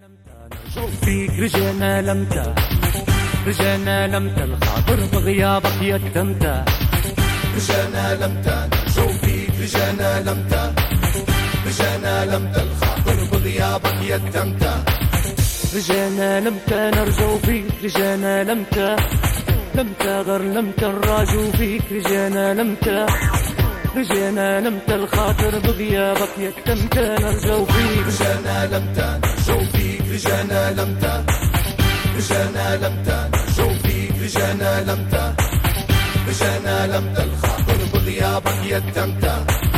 نرجو فيك رجعنا لمتى، رجعنا لمتى الخاطر بغيابك يتمتى، رجعنا لمتى نرجو فيك، رجعنا لمتى، رجعنا لمتى الخاطر بغيابك يتمتى، رجعنا لمتى نرجو فيك، رجعنا لمتى، لمتى غير لمتى نراجو فيك، رجعنا لمتى، رجعنا لمتى الخاطر بغيابك يتمتى نرجو فيك، رجعنا لمتى نرجو فيك، رجعنا لمتى، رجعنا لمتى نرجو فيك، رجعنا لمتى، رجعنا لمتى الخاطر بغيابك يتمتى.